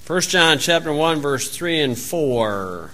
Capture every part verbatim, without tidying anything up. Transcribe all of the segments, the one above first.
First John chapter one, verse three and four.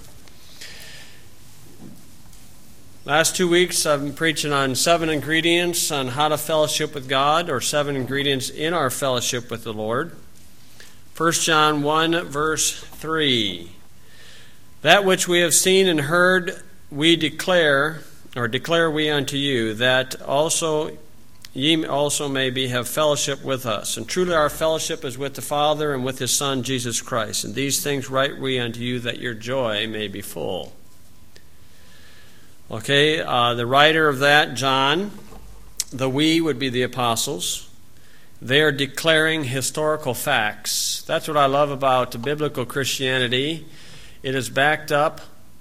Last two weeks I've been preaching on seven ingredients on how to fellowship with God, or seven ingredients in our fellowship with the Lord. First John one, verse three. That which we have seen and heard we declare, or declare we unto you, that also ye also may be have fellowship with us. And truly our fellowship is with the Father and with His Son, Jesus Christ. And these things write we unto you, that your joy may be full. Okay, uh, the writer of that, John, the we would be the apostles. They are declaring historical facts. That's what I love about biblical Christianity. It is backed up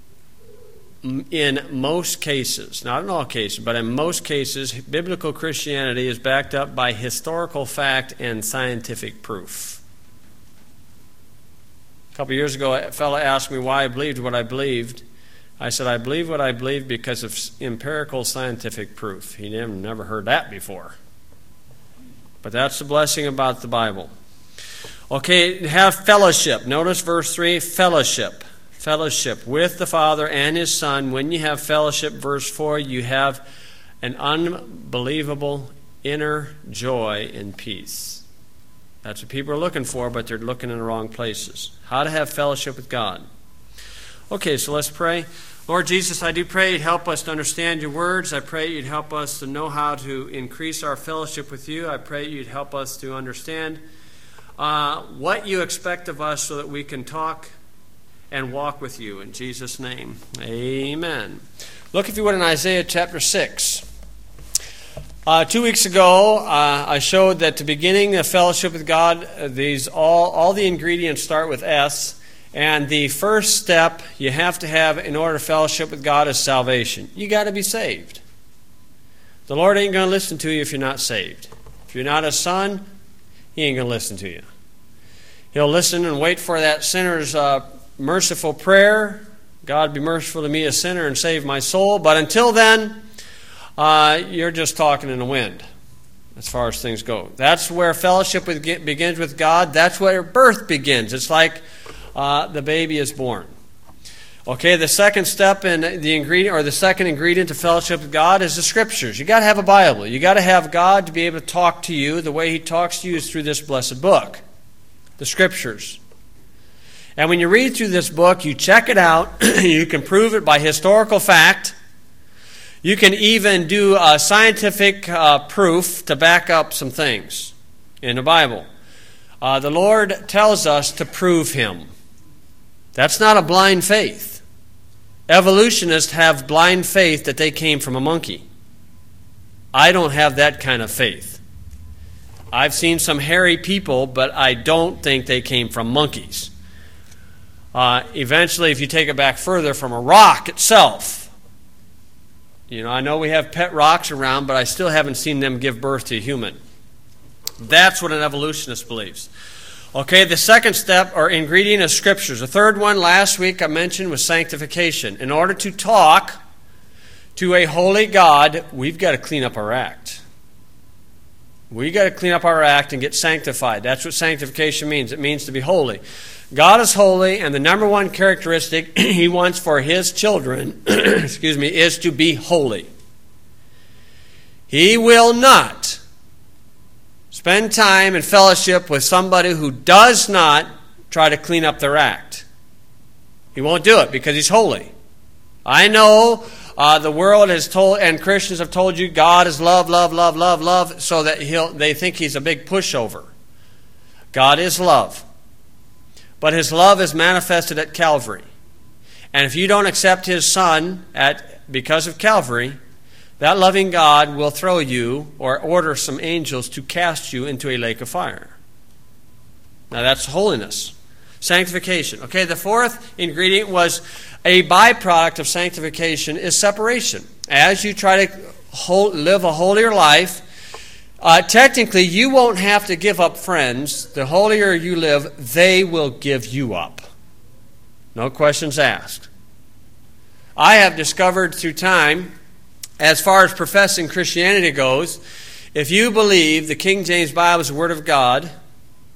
in most cases, not in all cases, but in most cases, biblical Christianity is backed up by historical fact and scientific proof. A couple years ago, a fellow asked me why I believed what I believed. I said, I believe what I believe because of empirical scientific proof. He never, never heard that before. But that's the blessing about the Bible. Okay, have fellowship. Notice verse three, fellowship. Fellowship with the Father and His Son. When you have fellowship, verse four, you have an unbelievable inner joy and peace. That's what people are looking for, but they're looking in the wrong places. How to have fellowship with God. Okay, so let's pray. Lord Jesus, I do pray You'd help us to understand Your words. I pray You'd help us to know how to increase our fellowship with You. I pray You'd help us to understand uh, what You expect of us so that we can talk and walk with You. In Jesus' name, amen. Look, if you would, in Isaiah chapter six. Uh, two weeks ago, uh, I showed that the beginning of fellowship with God, uh, these all, all the ingredients start with S. And the first step you have to have in order to fellowship with God is salvation. You got to be saved. The Lord ain't going to listen to you if you're not saved. If you're not a son, He ain't going to listen to you. He'll listen and wait for that sinner's uh, merciful prayer. God, be merciful to me, a sinner, and save my soul. But until then, uh, you're just talking in the wind as far as things go. That's where fellowship with, begins with God. That's where birth begins. It's like Uh, the baby is born. Okay, the second step in the ingredient, or the second ingredient to fellowship with God is the Scriptures. You got to have a Bible. You got to have God to be able to talk to you. The way He talks to you is through this blessed book, the Scriptures. And when you read through this book, you check it out. You can prove it by historical fact. You can even do a scientific uh, proof to back up some things in the Bible. Uh, the Lord tells us to prove Him. That's not a blind faith. Evolutionists have blind faith that they came from a monkey. I don't have that kind of faith. I've seen some hairy people, but I don't think they came from monkeys. Uh, eventually, if you take it back further, from a rock itself. You know, I know we have pet rocks around, but I still haven't seen them give birth to a human. That's what an evolutionist believes. Okay, the second step or ingredient is Scriptures. The third one last week I mentioned was sanctification. In order to talk to a holy God, we've got to clean up our act. We've got to clean up our act and get sanctified. That's what sanctification means. It means to be holy. God is holy, and the number one characteristic He wants for His children, excuse me, is to be holy. He will not spend time in fellowship with somebody who does not try to clean up their act. He won't do it because He's holy. I know uh, the world has told, and Christians have told you, God is love, love, love, love, love, so that he'll, they think He's a big pushover. God is love. But His love is manifested at Calvary. And if you don't accept His Son at because of Calvary, that loving God will throw you or order some angels to cast you into a lake of fire. Now that's holiness. Sanctification. Okay, the fourth ingredient was a byproduct of sanctification is separation. As you try to hold, live a holier life, uh, technically you won't have to give up friends. The holier you live, they will give you up. No questions asked. I have discovered through time, as far as professing Christianity goes, if you believe the King James Bible is the Word of God,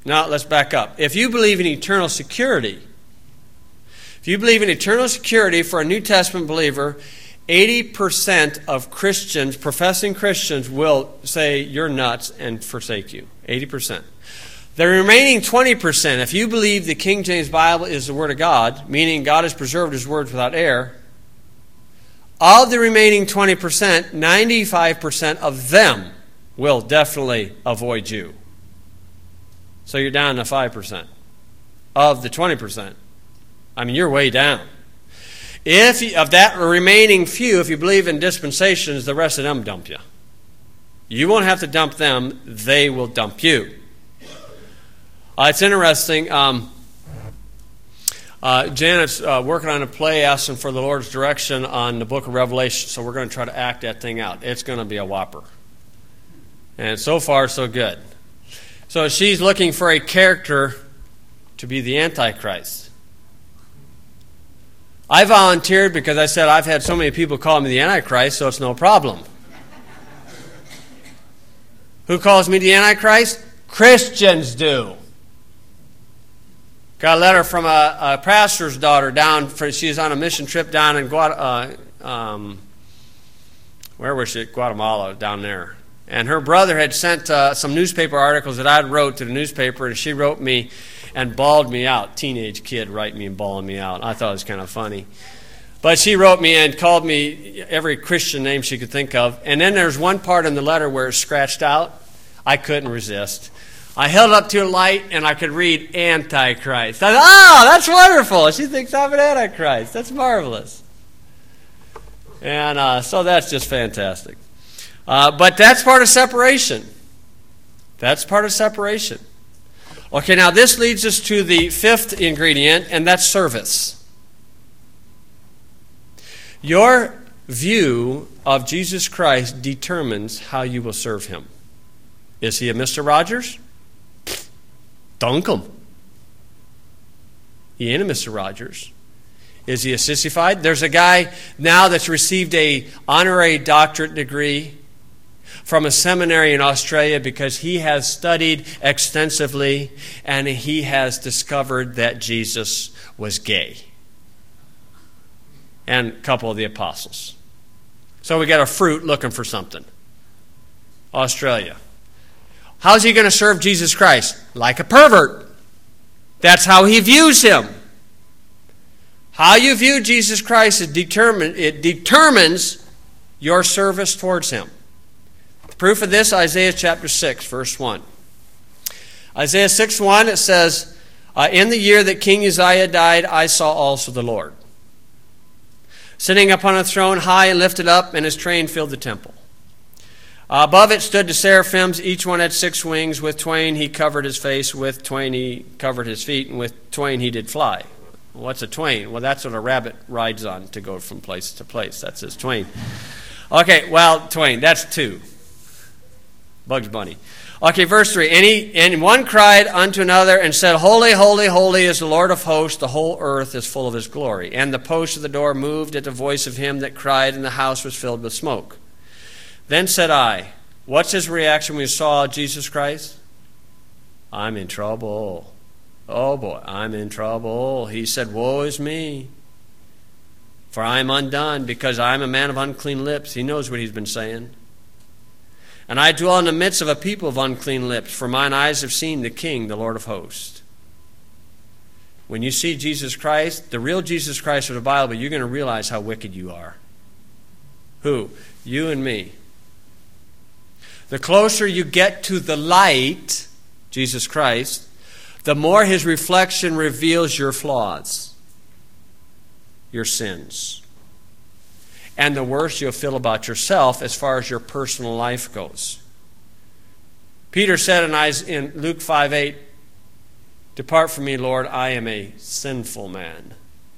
Now, let's back up. If you believe in eternal security, if you believe in eternal security for a New Testament believer, eighty percent of Christians, professing Christians, will say you're nuts and forsake you. eighty percent. The remaining twenty percent, if you believe the King James Bible is the Word of God, meaning God has preserved His words without error, of the remaining twenty percent, ninety-five percent of them will definitely avoid you. So you're down to five percent of the twenty percent. I mean, you're way down. If you, of that remaining few, if you believe in dispensations, the rest of them dump you. You won't have to dump them. They will dump you. Uh, it's interesting. Um, uh, Janet's uh, working on a play asking for the Lord's direction on the book of Revelation, so we're going to try to act that thing out. It's going to be a whopper. And so far, so good. So she's looking for a character to be the Antichrist. I volunteered because I said I've had so many people call me the Antichrist, so it's no problem. Who calls me the Antichrist? Christians do. Got a letter from a, a pastor's daughter down. For, she's on a mission trip down in Guatemala. Uh, um, where was she? Guatemala, down there. And her brother had sent uh, some newspaper articles that I wrote to the newspaper, and she wrote me and bawled me out. Teenage kid writing me and bawling me out. I thought it was kind of funny. But she wrote me and called me every Christian name she could think of. And then there's one part in the letter where it's scratched out. I couldn't resist. I held it up to a light, and I could read Antichrist. I thought, oh, that's wonderful. She thinks I'm an Antichrist. That's marvelous. And uh, so that's just fantastic. Uh, but that's part of separation. That's part of separation. Okay, now this leads us to the fifth ingredient, and that's service. Your view of Jesus Christ determines how you will serve Him. Is He a Mister Rogers? Dunk him. He ain't a Mister Rogers. Is he a sissified? There's a guy now that's received a honorary doctorate degree from a seminary in Australia because he has studied extensively and he has discovered that Jesus was gay. And a couple of the apostles. So we got a fruit looking for something. Australia. How's he going to serve Jesus Christ? Like a pervert. That's how he views Him. How you view Jesus Christ is determined, it determines your service towards Him. The proof of this, Isaiah chapter six, verse one. Isaiah six one, it says, uh, in the year that King Uzziah died, I saw also the Lord, sitting upon a throne high and lifted up, and His train filled the temple. Uh, above it stood the seraphims. Each one had six wings. With twain he covered his face. With twain he covered his feet. And with twain he did fly. What's a twain? Well, that's what a rabbit rides on to go from place to place. That's his twain. Okay, well, twain. That's two. Bugs Bunny. Okay, verse three. And, he, and one cried unto another and said, Holy, holy, holy is the Lord of hosts. The whole earth is full of His glory. And the post of the door moved at the voice of him that cried, and the house was filled with smoke. Then said I, what's his reaction when he saw Jesus Christ? I'm in trouble. Oh boy, I'm in trouble. He said, woe is me, for I am undone, because I am a man of unclean lips. He knows what he's been saying. And I dwell in the midst of a people of unclean lips, for mine eyes have seen the King, the Lord of hosts. When you see Jesus Christ, the real Jesus Christ of the Bible, you're going to realize how wicked you are. Who? You and me. The closer you get to the light, Jesus Christ, the more His reflection reveals your flaws, your sins. And the worse you'll feel about yourself as far as your personal life goes. Peter said in Luke five eight, depart from me, Lord, I am a sinful man.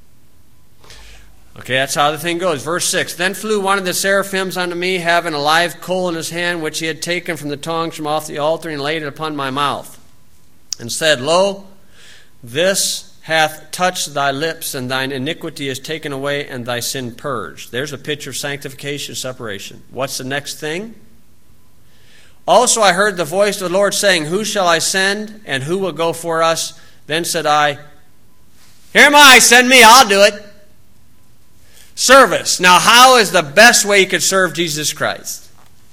Okay, that's how the thing goes. Verse six, then flew one of the seraphims unto me, having a live coal in his hand, which he had taken from the tongs from off the altar, and laid it upon my mouth, and said, Lo, this hath touched thy lips, and thine iniquity is taken away, and thy sin purged. There's a picture of sanctification, separation. What's the next thing? Also I heard the voice of the Lord saying, Who shall I send, and who will go for us? Then said I, Here am I, send me, I'll do it. Service. Now, how is the best way you could serve Jesus Christ?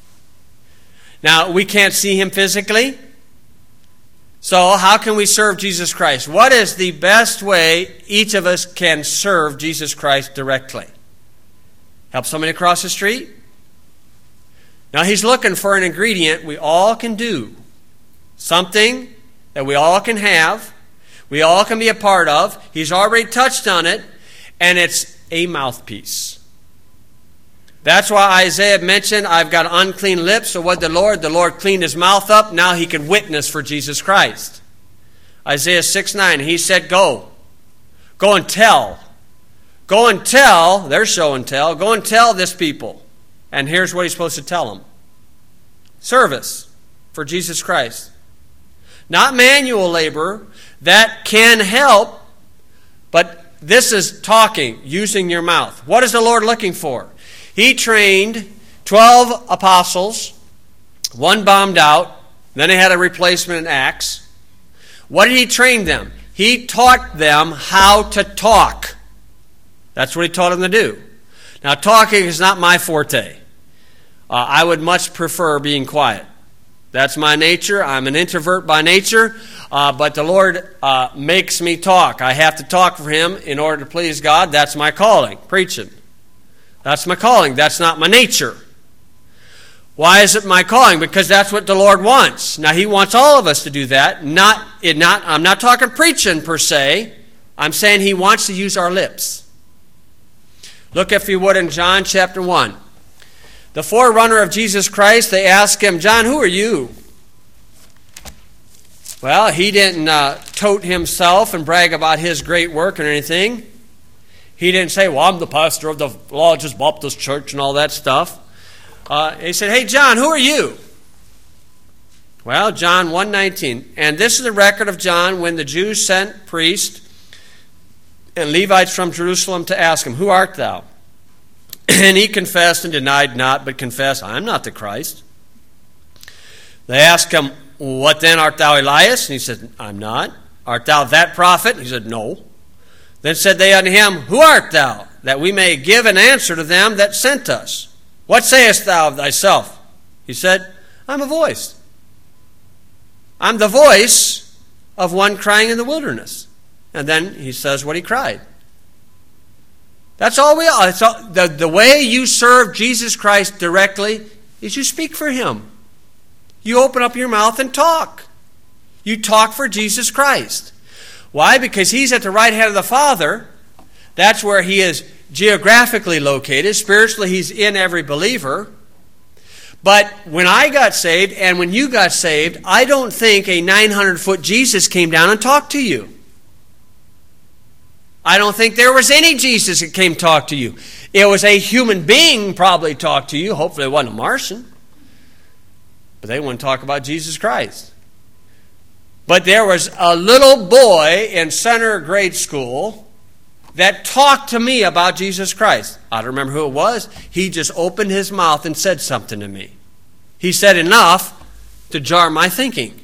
Now, we can't see him physically. So, how can we serve Jesus Christ? What is the best way each of us can serve Jesus Christ directly? Help somebody across the street? Now, he's looking for an ingredient we all can do. Something that we all can have. We all can be a part of. He's already touched on it. And it's a mouthpiece. That's why Isaiah mentioned, I've got unclean lips. So what did the Lord? The Lord cleaned his mouth up. Now he can witness for Jesus Christ. Isaiah six nine, he said, Go. Go and tell. Go and tell. There's show and tell. Go and tell this people. And here's what he's supposed to tell them. Service for Jesus Christ. Not manual labor. That can help. But this is talking, using your mouth. What is the Lord looking for? He trained twelve apostles. One bombed out. Then he had a replacement in Acts. What did he train them? He taught them how to talk. That's what he taught them to do. Now, talking is not my forte. Uh, I would much prefer being quiet. That's my nature. I'm an introvert by nature. Uh, but the Lord uh, makes me talk. I have to talk for him in order to please God. That's my calling, preaching. That's my calling. That's not my nature. Why is it my calling? Because that's what the Lord wants. Now, he wants all of us to do that. Not, it not, I'm not talking preaching per se. I'm saying he wants to use our lips. Look, if you would, in John chapter one. The forerunner of Jesus Christ, they ask him, John, who are you? Well, he didn't uh, tote himself and brag about his great work or anything. He didn't say, well, I'm the pastor of the largest Baptist church and all that stuff. Uh, he said, hey, John, who are you? Well, John one nineteen. And this is the record of John when the Jews sent priests and Levites from Jerusalem to ask him, who art thou? And he confessed and denied not, but confessed, I am not the Christ. They asked him, what then, art thou Elias? And he said, I'm not. Art thou that prophet? And he said, no. Then said they unto him, who art thou? That we may give an answer to them that sent us. What sayest thou of thyself? He said, I'm a voice. I'm the voice of one crying in the wilderness. And then he says what he cried. That's all we are. All, the, the way you serve Jesus Christ directly is you speak for him. You open up your mouth and talk. You talk for Jesus Christ. Why? Because he's at the right hand of the Father. That's where he is geographically located. Spiritually, he's in every believer. But when I got saved and when you got saved, I don't think a nine hundred foot Jesus came down and talked to you. I don't think there was any Jesus that came talk to you. It was a human being probably talked to you. Hopefully it wasn't a Martian. But they wouldn't talk about Jesus Christ. But there was a little boy in center grade school that talked to me about Jesus Christ. I don't remember who it was. He just opened his mouth and said something to me. He said enough to jar my thinking.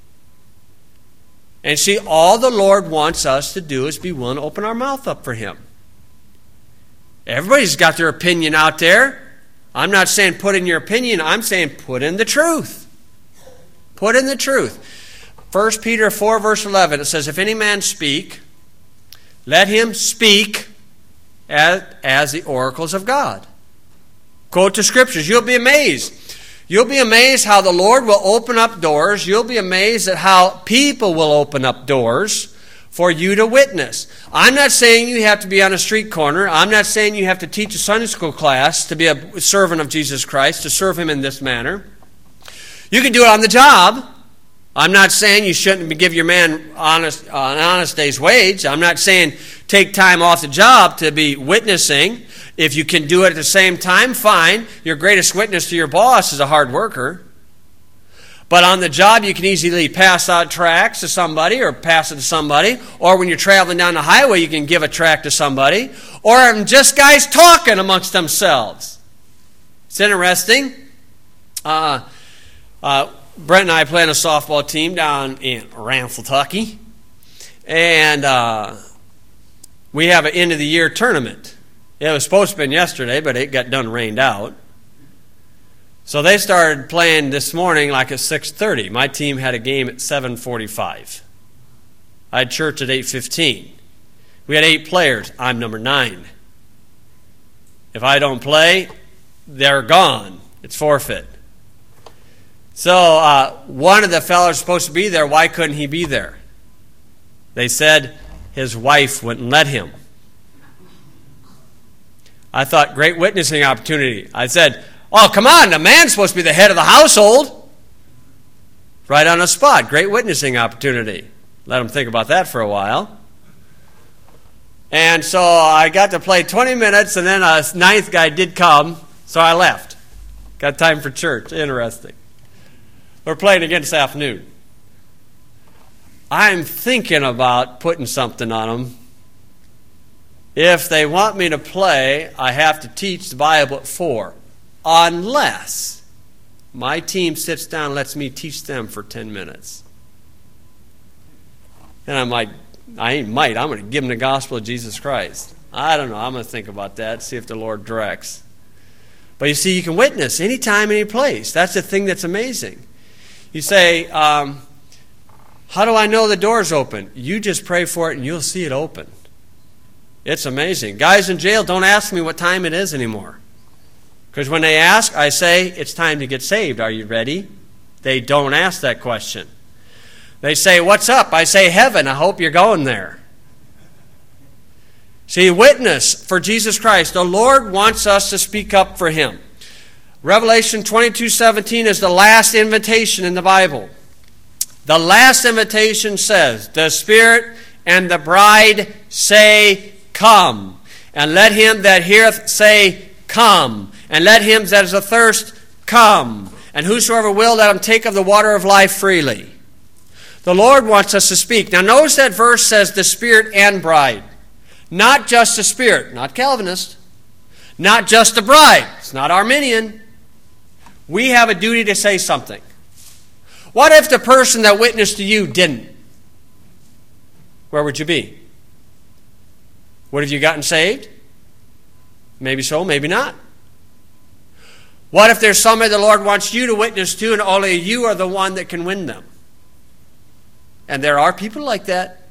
And see, all the Lord wants us to do is be willing to open our mouth up for him. Everybody's got their opinion out there. I'm not saying put in your opinion. I'm saying put in the truth. Put in the truth. First Peter four, verse eleven, it says, if any man speak, let him speak as, as the oracles of God. Quote the scriptures. You'll be amazed. You'll be amazed how the Lord will open up doors. You'll be amazed at how people will open up doors for you to witness. I'm not saying you have to be on a street corner. I'm not saying you have to teach a Sunday school class to be a servant of Jesus Christ, to serve him in this manner. You can do it on the job. I'm not saying you shouldn't give your man honest, uh, an honest day's wage. I'm not saying take time off the job to be witnessing. If you can do it at the same time, fine. Your greatest witness to your boss is a hard worker. But on the job, you can easily pass out tracts to somebody or pass it to somebody. Or when you're traveling down the highway, you can give a tract to somebody. Or just guys talking amongst themselves. It's interesting. Uh, Uh, Brent and I play on a softball team down in Ranfiltucky. And uh, we have an end-of-the-year tournament. It was supposed to have been yesterday, but it got done rained out. So they started playing this morning like at six thirty. My team had a game at seven forty-five. I had church at eight fifteen. We had eight players. I'm number nine. If I don't play, they're gone. It's forfeit. So uh, one of the fellows supposed to be there, why couldn't he be there? They said his wife wouldn't let him. I thought, great witnessing opportunity. I said, oh, come on, the man's supposed to be the head of the household. Right on the spot, great witnessing opportunity. Let him think about that for a while. And so I got to play twenty minutes, and then a ninth guy did come, so I left. Got time for church. Interesting. We're playing again this afternoon. I'm thinking about putting something on them. If they want me to play, I have to teach the Bible at four. Unless my team sits down and lets me teach them for ten minutes. And I'm like, I ain't might. I'm going to give them the gospel of Jesus Christ. I don't know. I'm going to think about that, see if the Lord directs. But you see, you can witness anytime, any place. That's the thing that's amazing. You say, um, how do I know the door's open? You just pray for it and you'll see it open. It's amazing. Guys in jail don't ask me what time it is anymore. Because when they ask, I say, it's time to get saved. Are you ready? They don't ask that question. They say, what's up? I say, heaven. I hope you're going there. See, witness for Jesus Christ. The Lord wants us to speak up for Him. Revelation twenty-two seventeen is the last invitation in the Bible. The last invitation says, the Spirit and the bride say, come. And let him that heareth say, come. And let him that is athirst come. And whosoever will, let him take of the water of life freely. The Lord wants us to speak. Now notice that verse says the Spirit and bride. Not just the Spirit, not Calvinist. Not just the bride. It's not Arminian. We have a duty to say something. What if the person that witnessed to you didn't? Where would you be? Would have you gotten saved? Maybe so, maybe not. What if there's somebody the Lord wants you to witness to and only you are the one that can win them? And there are people like that.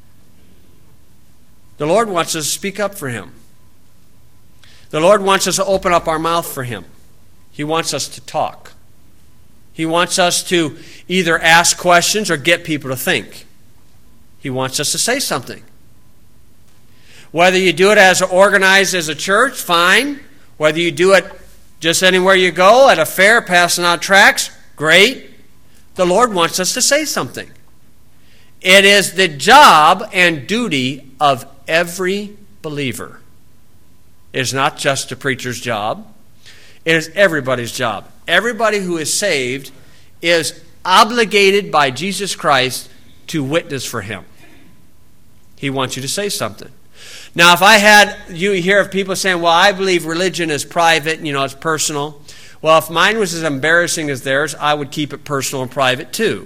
The Lord wants us to speak up for Him. The Lord wants us to open up our mouth for Him. He wants us to talk. He wants us to either ask questions or get people to think. He wants us to say something. Whether you do it as organized as a church, fine. Whether you do it just anywhere you go, at a fair, passing out tracts, great. The Lord wants us to say something. It is the job and duty of every believer. It is not just a preacher's job. It is everybody's job. Everybody who is saved is obligated by Jesus Christ to witness for Him. He wants you to say something. Now, if I had, you hear of people saying, well, I believe religion is private, you know, it's personal. Well, if mine was as embarrassing as theirs, I would keep it personal and private too.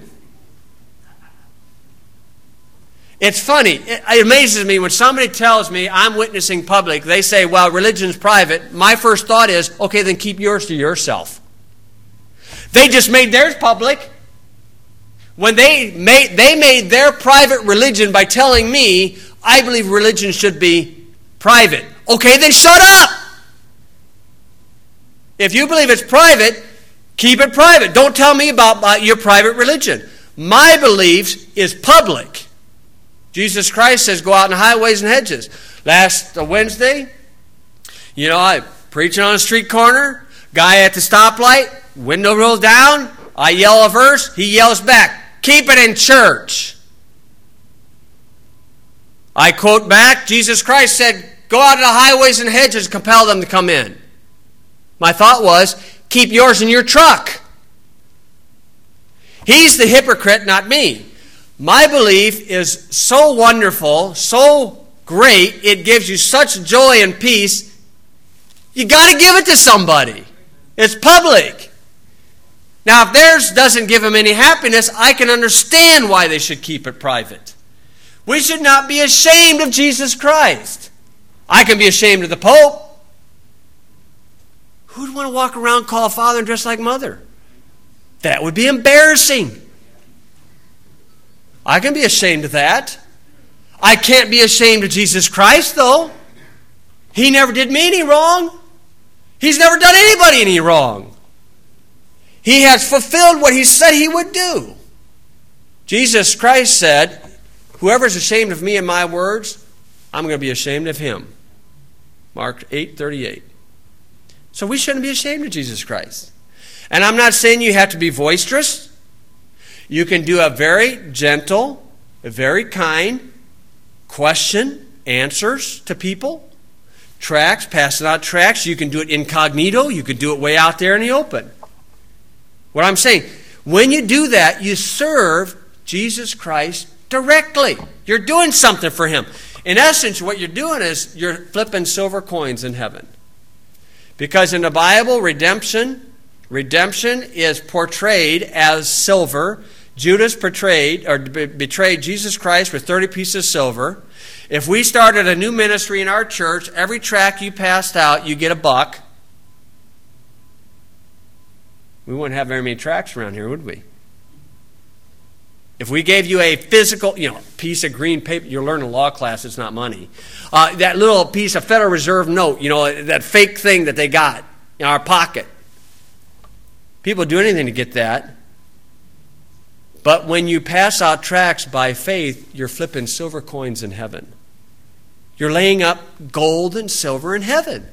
It's funny. It, it amazes me when somebody tells me I'm witnessing public, they say, well, religion's private. My first thought is, okay, then keep yours to yourself. They just made theirs public. When they made, they made their private religion by telling me, I believe religion should be private. Okay, then shut up. If you believe it's private, keep it private. Don't tell me about my, your private religion. My belief is public. Jesus Christ says, go out in the highways and hedges. Last Wednesday, you know, I preaching on a street corner, guy at the stoplight, window rolled down, I yell a verse, he yells back, keep it in church. I quote back, Jesus Christ said, go out to the highways and hedges, compel them to come in. My thought was, keep yours in your truck. He's the hypocrite, not me. My belief is so wonderful, so great, it gives you such joy and peace, you got to give it to somebody. It's public. Now, if theirs doesn't give them any happiness, I can understand why they should keep it private. We should not be ashamed of Jesus Christ. I can be ashamed of the Pope. Who'd want to walk around, call father, and dress like mother? That would be embarrassing. I can be ashamed of that. I can't be ashamed of Jesus Christ, though. He never did me any wrong. He's never done anybody any wrong. He has fulfilled what he said he would do. Jesus Christ said, whoever is ashamed of me and my words, I'm going to be ashamed of him. Mark eight thirty-eight. So we shouldn't be ashamed of Jesus Christ. And I'm not saying you have to be boisterous. You can do a very gentle, a very kind question, answers to people. Tracts, passing out tracts. You can do it incognito. You can do it way out there in the open. What I'm saying, when you do that, you serve Jesus Christ directly. You're doing something for him. In essence, what you're doing is you're flipping silver coins in heaven. Because in the Bible, redemption, redemption is portrayed as silver. Judas portrayed or betrayed Jesus Christ with thirty pieces of silver. If we started a new ministry in our church, every tract you passed out, you get a buck. We wouldn't have very many tracts around here, would we? If we gave you a physical, you know, piece of green paper, you'll learn in law class it's not money. Uh, that little piece of Federal Reserve note, you know, that fake thing that they got in our pocket. People do anything to get that. But when you pass out tracts by faith, you're flipping silver coins in heaven. You're laying up gold and silver in heaven.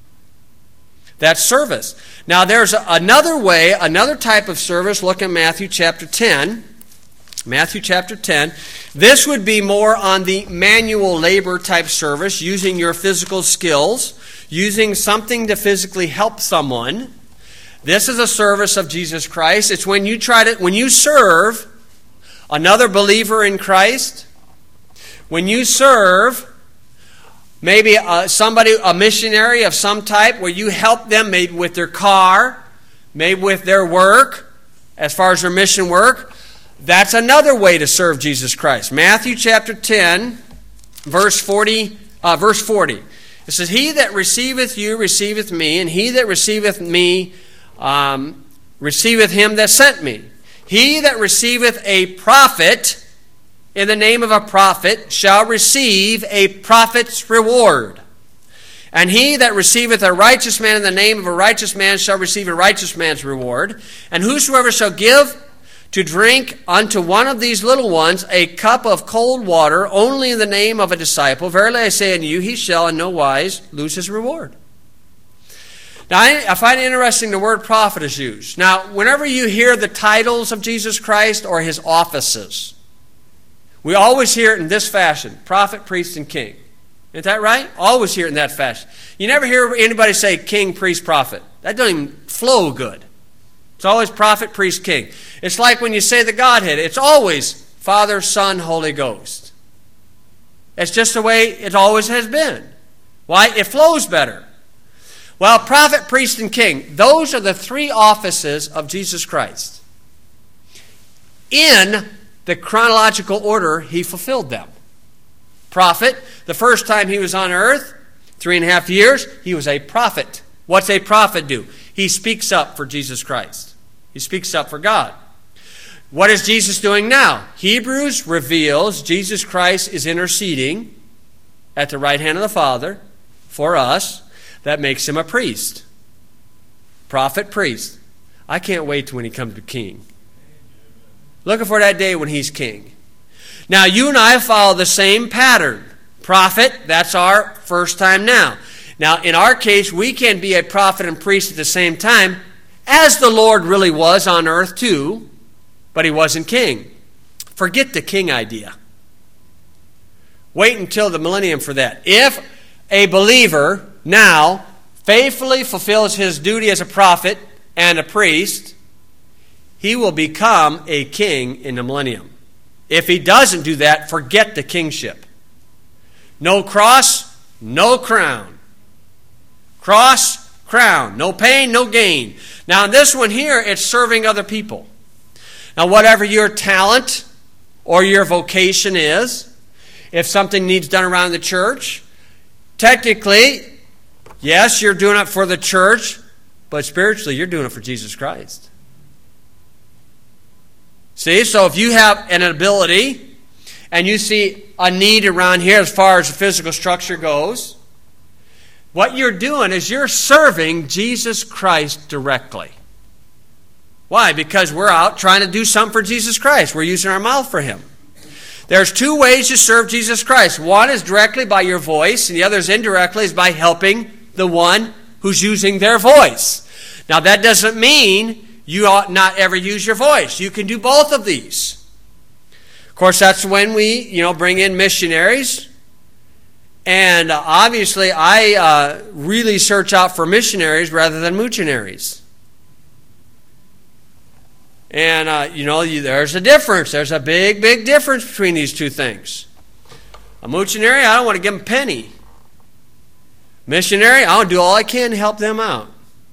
That's service. Now there's another way, another type of service. Look at Matthew chapter ten. Matthew chapter ten. This would be more on the manual labor type service, using your physical skills, using something to physically help someone. This is a service of Jesus Christ. It's when you try to, when you serve another believer in Christ, when you serve maybe uh, somebody, a missionary of some type, where you help them maybe with their car, maybe with their work, as far as their mission work. That's another way to serve Jesus Christ. Matthew chapter ten, verse forty. Uh, verse forty. It says, "He that receiveth you receiveth me, and he that receiveth me um, receiveth him that sent me. He that receiveth a prophet in the name of a prophet shall receive a prophet's reward. And he that receiveth a righteous man in the name of a righteous man shall receive a righteous man's reward. And whosoever shall give to drink unto one of these little ones a cup of cold water only in the name of a disciple, verily I say unto you, he shall in no wise lose his reward." Now, I find it interesting the word prophet is used. Now, whenever you hear the titles of Jesus Christ or his offices, we always hear it in this fashion: prophet, priest, and king. Isn't that right? Always hear it in that fashion. You never hear anybody say king, priest, prophet. That doesn't even flow good. It's always prophet, priest, king. It's like when you say the Godhead. It's always Father, Son, Holy Ghost. It's just the way it always has been. Why? It flows better. Well, prophet, priest, and king, those are the three offices of Jesus Christ. In the chronological order, he fulfilled them. Prophet, the first time he was on earth, three and a half years, he was a prophet. What's a prophet do? He speaks up for Jesus Christ. He speaks up for God. What is Jesus doing now? Hebrews reveals Jesus Christ is interceding at the right hand of the Father for us. That makes him a priest. Prophet, priest. I can't wait till when he comes to king. Looking for that day when he's king. Now, you and I follow the same pattern. Prophet, that's our first time now. Now, in our case, we can be a prophet and priest at the same time, as the Lord really was on earth too, but he wasn't king. Forget the king idea. Wait until the millennium for that. If a believer now faithfully fulfills his duty as a prophet and a priest, he will become a king in the millennium. If he doesn't do that, forget the kingship. No cross, no crown. Cross, crown. No pain, no gain. Now in this one here, it's serving other people. Now whatever your talent or your vocation is, if something needs done around the church, technically, yes, you're doing it for the church, but spiritually you're doing it for Jesus Christ. See, so if you have an ability and you see a need around here as far as the physical structure goes, what you're doing is you're serving Jesus Christ directly. Why? Because we're out trying to do something for Jesus Christ. We're using our mouth for Him. There's two ways to serve Jesus Christ. One is directly by your voice, and the other is indirectly is by helping the one who's using their voice. Now that doesn't mean you ought not ever use your voice. You can do both of these. Of course, that's when we, you know, bring in missionaries. And uh, obviously, I uh, really search out for missionaries rather than missionaries. And, uh, you know, you, there's a difference. There's a big, big difference between these two things. A missionary, I don't want to give them a penny. Missionary, I'll do all I can to help them out.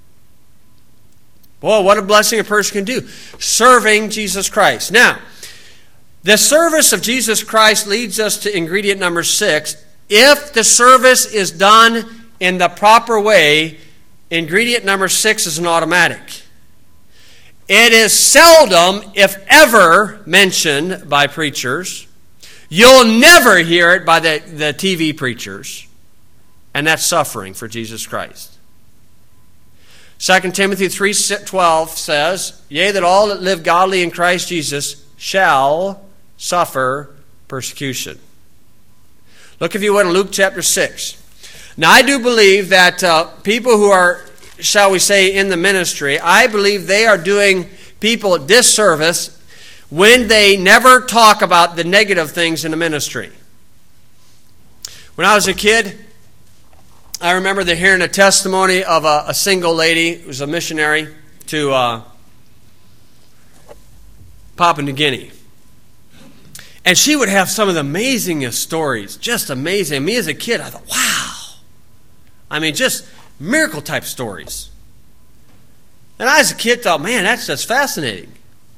Boy, what a blessing a person can do. Serving Jesus Christ. Now, the service of Jesus Christ leads us to ingredient number six. If the service is done in the proper way, ingredient number six is an automatic. It is seldom, if ever, mentioned by preachers. You'll never hear it by the, the T V preachers. And that's suffering for Jesus Christ. Second Timothy three twelve says, Yea, that all that live godly in Christ Jesus shall suffer persecution. Look, if you would, in Luke chapter six. Now, I do believe that uh, people who are, shall we say, in the ministry, I believe they are doing people a disservice when they never talk about the negative things in the ministry. When I was a kid, I remember the hearing a testimony of a, a single lady who was a missionary to uh, Papua New Guinea. And she would have some of the amazingest stories, just amazing. Me as a kid, I thought, wow. I mean, just miracle-type stories. And I as a kid thought, man, that's just fascinating.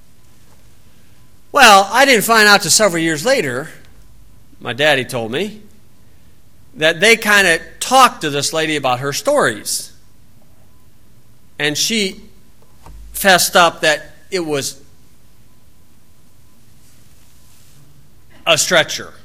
Well, I didn't find out until several years later, my daddy told me, that they kind of talked to this lady about her stories. And she fessed up that it was a stretcher.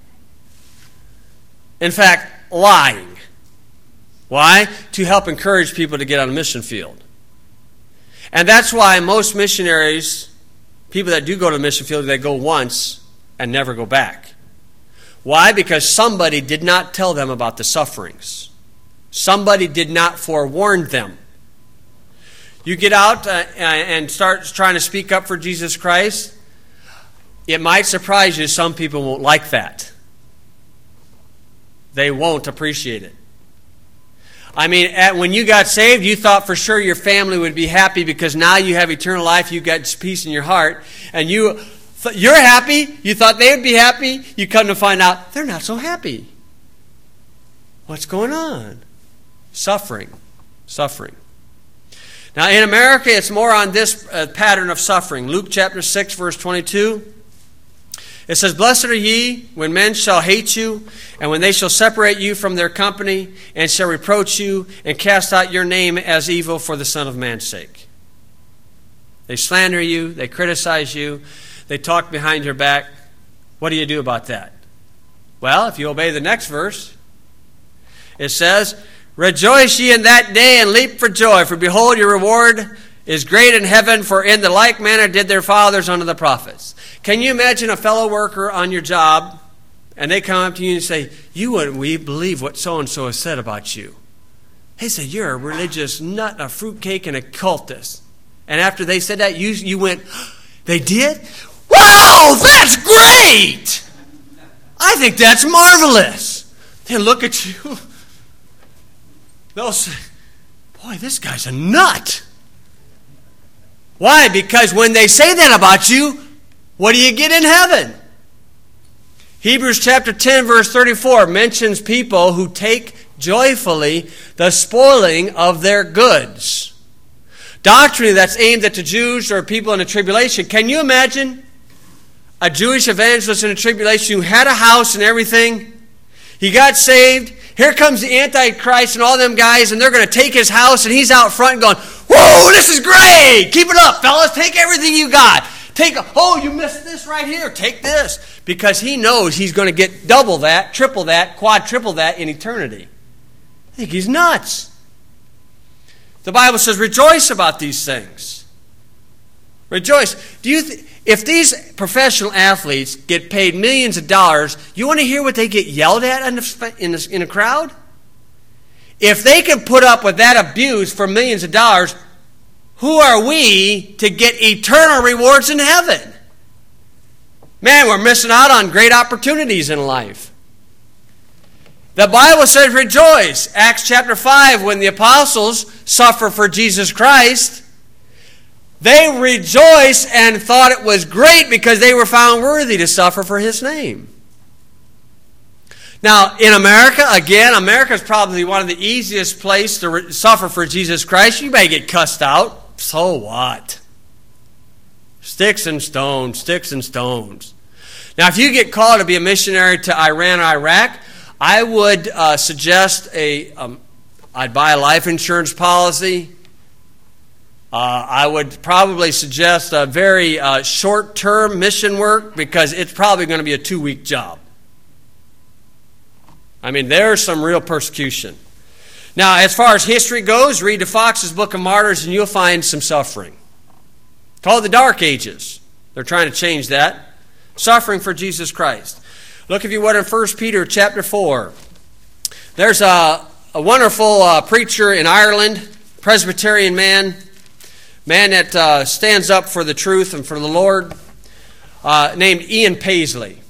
In fact, lying. Why? To help encourage people to get on a mission field. And that's why most missionaries, people that do go to the mission field, they go once and never go back. Why? Because somebody did not tell them about the sufferings. Somebody did not forewarn them. You get out uh, and start trying to speak up for Jesus Christ, it might surprise you some people won't like that. They won't appreciate it. I mean, at, when you got saved, you thought for sure your family would be happy because now you have eternal life, you got peace in your heart, and you... You're happy. You thought they would be happy. You come to find out they're not so happy. What's going on? Suffering. Suffering. Now in America, it's more on this uh, pattern of suffering. Luke chapter six, verse twenty-two. It says, Blessed are ye when men shall hate you, and when they shall separate you from their company, and shall reproach you, and cast out your name as evil for the Son of Man's sake. They slander you. They criticize you. They talk behind your back. What do you do about that? Well, if you obey the next verse, it says, Rejoice ye in that day and leap for joy, for behold, your reward is great in heaven, for in the like manner did their fathers unto the prophets. Can you imagine a fellow worker on your job, and they come up to you and say, You wouldn't we believe what so-and-so has said about you. They said, You're a religious nut, a fruitcake, and a cultist. And after they said that, you, you went, They did? Wow, that's great! I think that's marvelous. They look at you. They'll say, Boy, this guy's a nut. Why? Because when they say that about you, what do you get in heaven? Hebrews chapter ten, verse thirty-four mentions people who take joyfully the spoiling of their goods. Doctrine that's aimed at the Jews or people in the tribulation. Can you imagine a Jewish evangelist in the tribulation who had a house and everything? He got saved. Here comes the Antichrist and all them guys, and they're going to take his house, and he's out front going, whoa, this is great. Keep it up, fellas. Take everything you got. Take, a, oh, you missed this right here. Take this. Because he knows he's going to get double that, triple that, quadruple that in eternity. I think he's nuts. The Bible says, rejoice about these things. Rejoice. Do you th- if these professional athletes get paid millions of dollars, you want to hear what they get yelled at in, the, in, the, in a crowd? If they can put up with that abuse for millions of dollars, who are we to get eternal rewards in heaven? Man, we're missing out on great opportunities in life. The Bible says rejoice. Acts chapter five, when the apostles suffer for Jesus Christ, they rejoiced and thought it was great because they were found worthy to suffer for his name. Now, in America, again, America is probably one of the easiest places to re- suffer for Jesus Christ. You may get cussed out. So what? Sticks and stones, sticks and stones. Now, if you get called to be a missionary to Iran or Iraq, I would uh, suggest a, um, I'd buy a life insurance policy. Uh, I would probably suggest a very uh, short-term mission work because it's probably going to be a two-week job. I mean, there's some real persecution. Now, as far as history goes, read the Fox's Book of Martyrs and you'll find some suffering. Called the Dark Ages. They're trying to change that. Suffering for Jesus Christ. Look, if you would, in First Peter chapter four. There's a, a wonderful uh, preacher in Ireland, Presbyterian man, man that uh, stands up for the truth and for the Lord, uh, named Ian Paisley.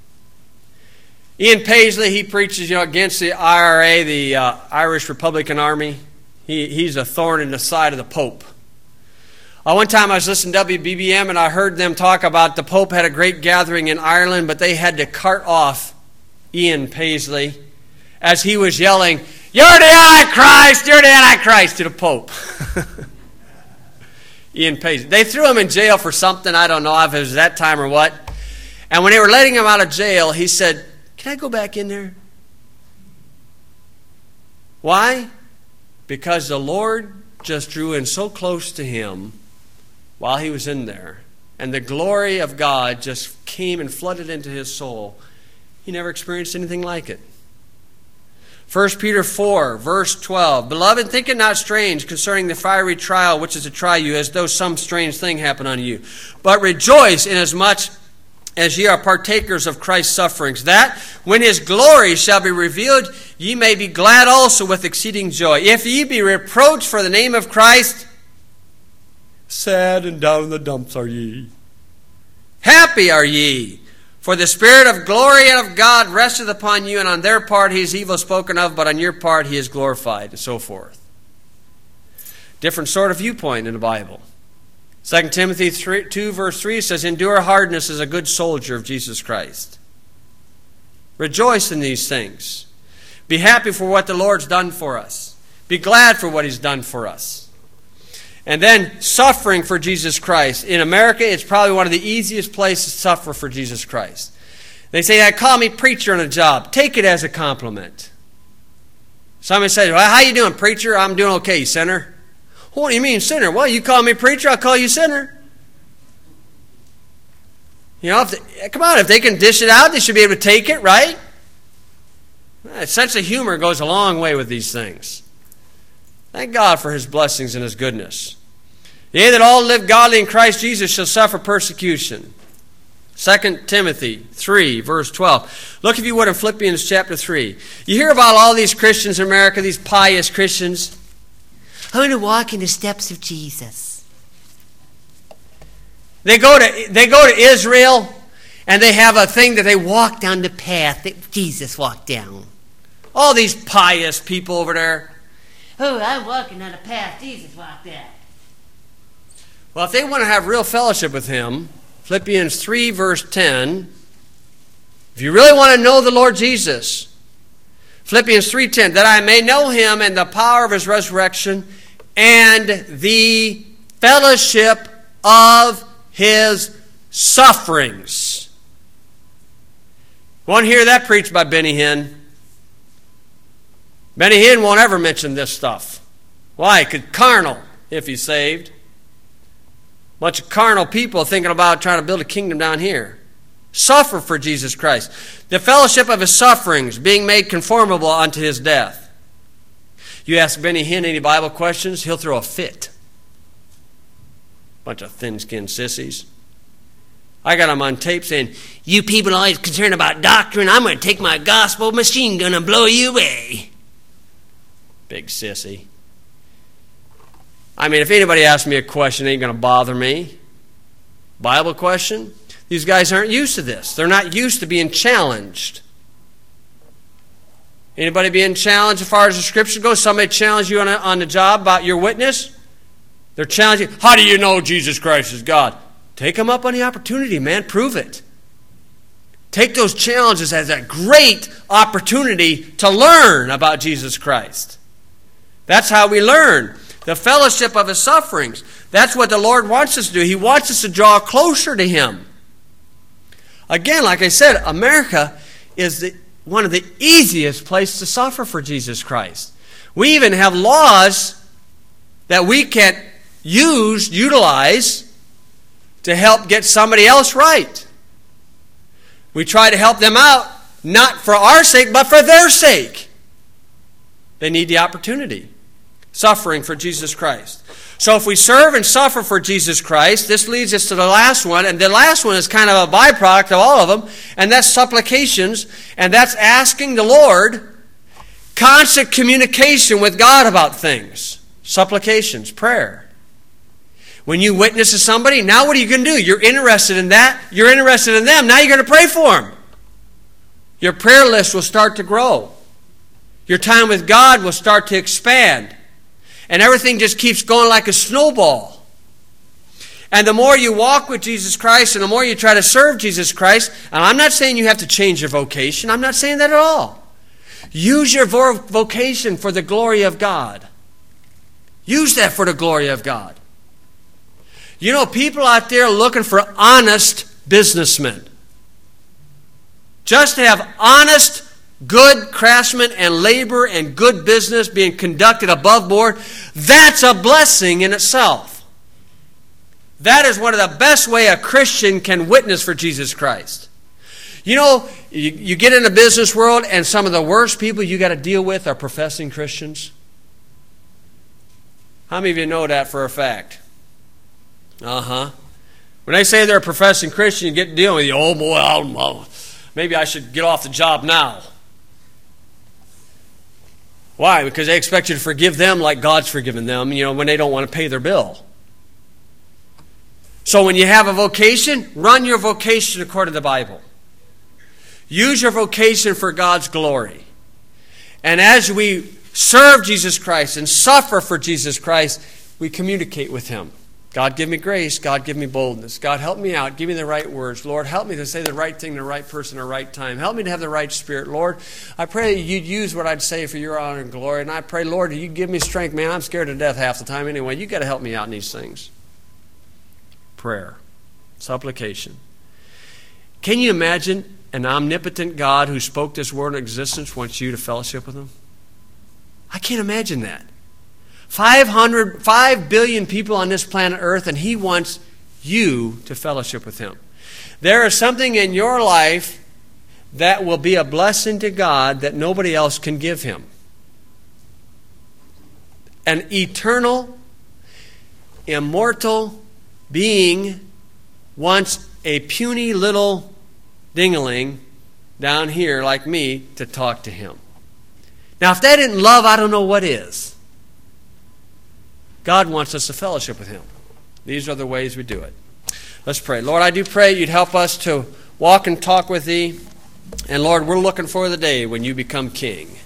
Ian Paisley, he preaches you know, against the I R A, the uh, Irish Republican Army. He, he's a thorn in the side of the Pope. Uh, one time I was listening to W B B M and I heard them talk about the Pope had a great gathering in Ireland, but they had to cart off Ian Paisley as he was yelling, "You're the Antichrist! You're the Antichrist!" to the Pope. Ian Paisley. They threw him in jail for something. I don't know if it was that time or what. And when they were letting him out of jail, he said, "Can I go back in there?" Why? Because the Lord just drew in so close to him while he was in there. And the glory of God just came and flooded into his soul. He never experienced anything like it. First Peter four, verse twelve. Beloved, think it not strange concerning the fiery trial which is to try you, as though some strange thing happened unto you. But rejoice inasmuch as ye are partakers of Christ's sufferings, that when his glory shall be revealed, ye may be glad also with exceeding joy. If ye be reproached for the name of Christ, sad and down in the dumps are ye. Happy are ye, for the Spirit of glory and of God resteth upon you, and on their part he is evil spoken of, but on your part he is glorified, and so forth. Different sort of viewpoint in the Bible. Second Timothy two, verse three says, endure hardness as a good soldier of Jesus Christ. Rejoice in these things. Be happy for what the Lord's done for us. Be glad for what he's done for us. And then suffering for Jesus Christ. In America, it's probably one of the easiest places to suffer for Jesus Christ. They say, "I call me preacher on a job." Take it as a compliment. Somebody says, "Well, how you doing, preacher?" "I'm doing okay, sinner." "What do you mean, sinner?" "Well, you call me preacher, I'll call you sinner." You know, if they, come on, if they can dish it out, they should be able to take it, right? A sense of humor goes a long way with these things. Thank God for his blessings and his goodness. Yea, that all live godly in Christ Jesus shall suffer persecution. Second Timothy three, verse twelve. Look, if you would, in Philippians chapter three. You hear about all these Christians in America, these pious Christians. "I'm going to walk in the steps of Jesus." They go to they go to Israel, and they have a thing that they walk down the path that Jesus walked down. All these pious people over there. "Oh, I'm walking on the path Jesus walked down." Well, if they want to have real fellowship with him, Philippians three, verse ten, if you really want to know the Lord Jesus, Philippians three ten, that I may know him and the power of his resurrection and the fellowship of his sufferings. Want to hear that preached by Benny Hinn? Benny Hinn won't ever mention this stuff. Why? Because carnal, if he's saved. Bunch of carnal people thinking about trying to build a kingdom down here. Suffer for Jesus Christ. The fellowship of his sufferings, being made conformable unto his death. You ask Benny Hinn any Bible questions, he'll throw a fit. Bunch of thin-skinned sissies. I got him on tape saying, you people always concerned about doctrine, I'm going to take my gospel machine gun and blow you away. Big sissy. I mean, if anybody asks me a question, it ain't going to bother me. Bible question? These guys aren't used to this. They're not used to being challenged. Anybody being challenged as far as the scripture goes? Somebody challenge you on, a, on the job about your witness? They're challenging. How do you know Jesus Christ is God? Take them up on the opportunity, man. Prove it. Take those challenges as a great opportunity to learn about Jesus Christ. That's how we learn. The fellowship of his sufferings. That's what the Lord wants us to do. He wants us to draw closer to him. Again, like I said, America is the, one of the easiest places to suffer for Jesus Christ. We even have laws that we can use, utilize, to help get somebody else right. We try to help them out, not for our sake, but for their sake. They need the opportunity. Suffering for Jesus Christ. So if we serve and suffer for Jesus Christ, this leads us to the last one, and the last one is kind of a byproduct of all of them, and that's supplications, and that's asking the Lord constant communication with God about things. Supplications, prayer. When you witness to somebody, now what are you going to do? You're interested in that. You're interested in them. Now you're going to pray for them. Your prayer list will start to grow. Your time with God will start to expand. And everything just keeps going like a snowball. And the more you walk with Jesus Christ and the more you try to serve Jesus Christ, and I'm not saying you have to change your vocation. I'm not saying that at all. Use your vocation for the glory of God. Use that for the glory of God. You know, people out there looking for honest businessmen. Just to have honest good craftsmen and labor and good business being conducted above board, that's a blessing in itself. That is one of the best ways a Christian can witness for Jesus Christ. You know, you, you get in the business world and some of the worst people you got to deal with are professing Christians. How many of you know that for a fact? Uh-huh. When they say they're a professing Christian, you get to deal with you, oh boy, I'll, maybe I should get off the job now. Why? Because they expect you to forgive them like God's forgiven them, you know, when they don't want to pay their bill. So when you have a vocation, run your vocation according to the Bible. Use your vocation for God's glory. And as we serve Jesus Christ and suffer for Jesus Christ, we communicate with him. God, give me grace. God, give me boldness. God, help me out. Give me the right words. Lord, help me to say the right thing to the right person at the right time. Help me to have the right spirit. Lord, I pray that you'd use what I'd say for your honor and glory. And I pray, Lord, you give me strength. Man, I'm scared to death half the time anyway. You've got to help me out in these things. Prayer. Supplication. Can you imagine an omnipotent God who spoke this world into existence wants you to fellowship with him? I can't imagine that. five hundred, five billion people on this planet Earth, and he wants you to fellowship with him. There is something in your life that will be a blessing to God that nobody else can give him. An eternal, immortal being wants a puny little dingaling down here like me to talk to him. Now, if that isn't love, I don't know what is. God wants us to fellowship with him. These are the ways we do it. Let's pray. Lord, I do pray you'd help us to walk and talk with thee. And Lord, we're looking for the day when you become king.